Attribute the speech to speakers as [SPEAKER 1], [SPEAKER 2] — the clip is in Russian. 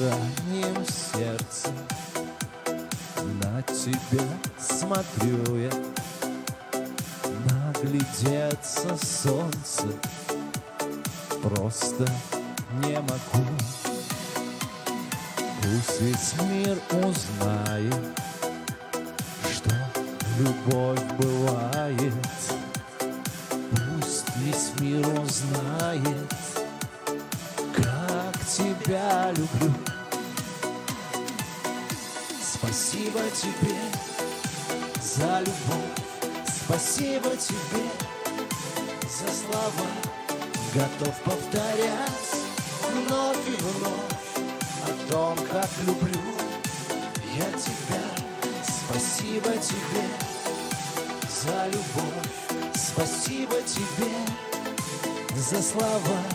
[SPEAKER 1] ранним сердцем на тебя смотрю я. Наглядеться солнце просто не могу. Пусть весь мир узнает, что любовь бывает. Пусть весь мир узнает, как тебя люблю. Спасибо тебе за любовь, спасибо тебе за слова. Готов повторять вновь и вновь о том, как люблю я тебя. Спасибо тебе за любовь, спасибо тебе за слова.